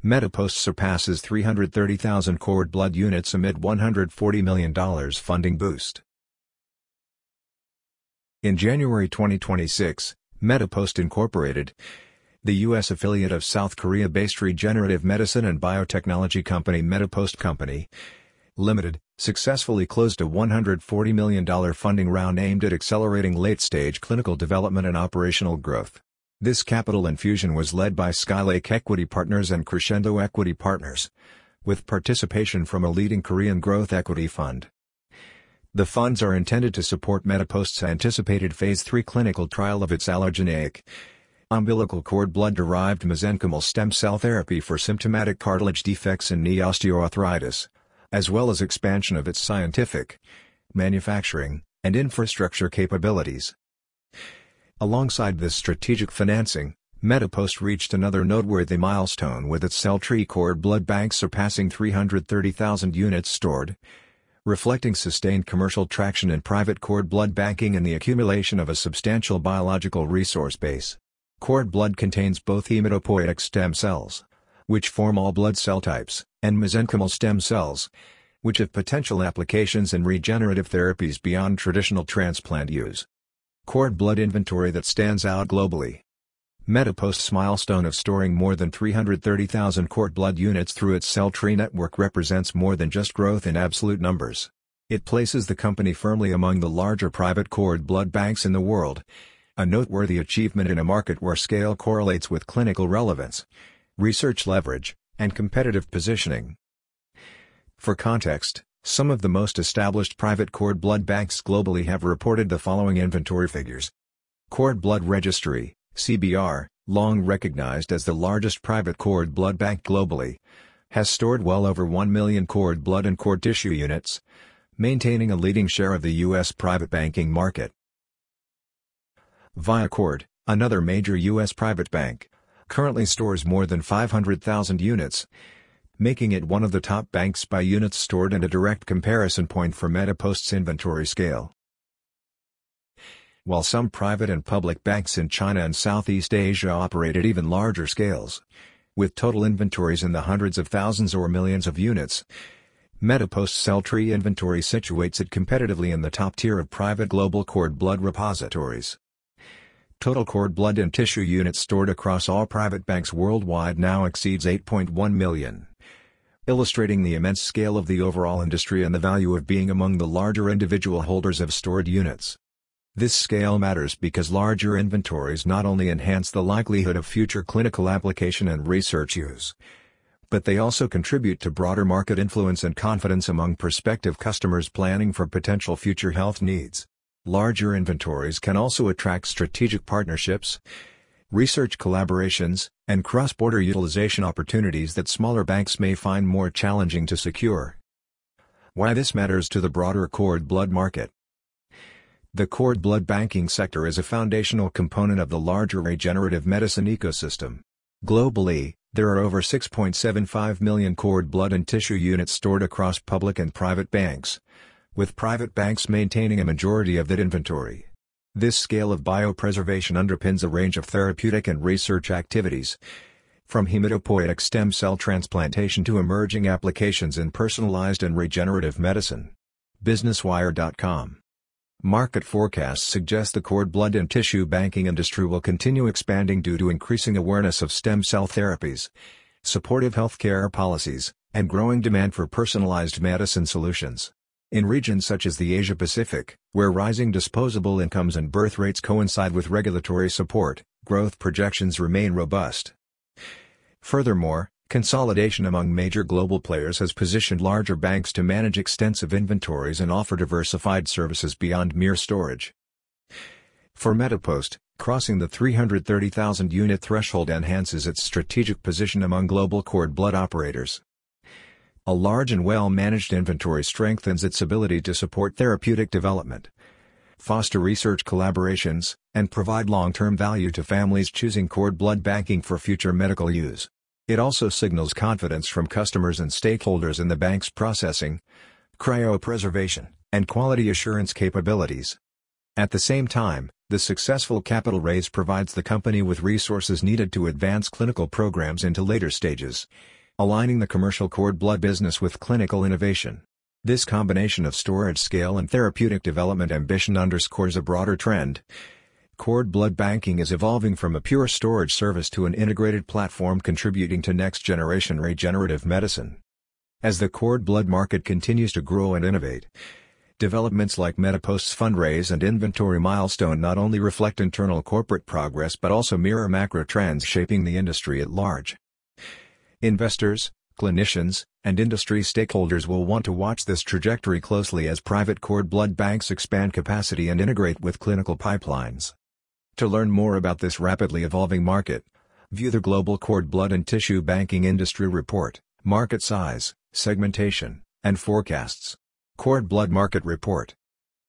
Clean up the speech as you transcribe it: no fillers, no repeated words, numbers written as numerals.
MetaPost surpasses 330,000 cord blood units amid $140 million funding boost. In January 2026, MetaPost Incorporated, the U.S. affiliate of South Korea-based regenerative medicine and biotechnology company MetaPost Company Limited, successfully closed a $140 million funding round aimed at accelerating late-stage clinical development and operational growth. This capital infusion was led by Skylake Equity Partners and Crescendo Equity Partners, with participation from a leading Korean growth equity fund. The funds are intended to support MetaPost's anticipated Phase 3 clinical trial of its allogeneic umbilical cord blood-derived mesenchymal stem cell therapy for symptomatic cartilage defects and knee osteoarthritis, as well as expansion of its scientific, manufacturing, and infrastructure capabilities. Alongside this strategic financing, MetaPost reached another noteworthy milestone with its Celltree cord blood bank surpassing 330,000 units stored, reflecting sustained commercial traction in private cord blood banking and the accumulation of a substantial biological resource base. Cord blood contains both hematopoietic stem cells, which form all blood cell types, and mesenchymal stem cells, which have potential applications in regenerative therapies beyond traditional transplant use. Cord blood inventory that stands out globally. MetaPost's milestone of storing more than 330,000 cord blood units through its Celltree network represents more than just growth in absolute numbers. It places the company firmly among the larger private cord blood banks in the world, a noteworthy achievement in a market where scale correlates with clinical relevance, research leverage, and competitive positioning. For context, some of the most established private cord blood banks globally have reported the following inventory figures. Cord Blood Registry, CBR, long recognized as the largest private cord blood bank globally, has stored well over 1 million cord blood and cord tissue units, maintaining a leading share of the U.S. private banking market. ViaCord, another major U.S. private bank, currently stores more than 500,000 units, making it one of the top banks by units stored and a direct comparison point for MetaPost's inventory scale. While some private and public banks in China and Southeast Asia operate at even larger scales, with total inventories in the hundreds of thousands or millions of units, MetaPost's Celltree inventory situates it competitively in the top tier of private global cord blood repositories. Total cord blood and tissue units stored across all private banks worldwide now exceeds 8.1 million. Illustrating the immense scale of the overall industry and the value of being among the larger individual holders of stored units. This scale matters because larger inventories not only enhance the likelihood of future clinical application and research use, but they also contribute to broader market influence and confidence among prospective customers planning for potential future health needs. Larger inventories can also attract strategic partnerships, research collaborations, and cross-border utilization opportunities that smaller banks may find more challenging to secure. Why this matters to the broader cord blood market. The cord blood banking sector is a foundational component of the larger regenerative medicine ecosystem. Globally, there are over 6.75 million cord blood and tissue units stored across public and private banks, with private banks maintaining a majority of that inventory. This scale of biopreservation underpins a range of therapeutic and research activities, from hematopoietic stem cell transplantation to emerging applications in personalized and regenerative medicine. BusinessWire.com. Market forecasts suggest the cord blood and tissue banking industry will continue expanding due to increasing awareness of stem cell therapies, supportive healthcare policies, and growing demand for personalized medicine solutions. In regions such as the Asia-Pacific, where rising disposable incomes and birth rates coincide with regulatory support, growth projections remain robust. Furthermore, consolidation among major global players has positioned larger banks to manage extensive inventories and offer diversified services beyond mere storage. For MetaPost, crossing the 330,000 unit threshold enhances its strategic position among global cord blood operators. A large and well-managed inventory strengthens its ability to support therapeutic development, foster research collaborations, and provide long-term value to families choosing cord blood banking for future medical use. It also signals confidence from customers and stakeholders in the bank's processing, cryopreservation, and quality assurance capabilities. At the same time, the successful capital raise provides the company with resources needed to advance clinical programs into later stages, aligning the commercial cord blood business with clinical innovation. This combination of storage scale and therapeutic development ambition underscores a broader trend. Cord blood banking is evolving from a pure storage service to an integrated platform contributing to next-generation regenerative medicine. As the cord blood market continues to grow and innovate, developments like MediPost's fundraise and inventory milestone not only reflect internal corporate progress but also mirror macro trends shaping the industry at large. Investors, clinicians, and industry stakeholders will want to watch this trajectory closely as private cord blood banks expand capacity and integrate with clinical pipelines. To learn more about this rapidly evolving market, view the Global Cord Blood and Tissue Banking Industry Report, Market Size, Segmentation, and Forecasts. Cord Blood Market Report.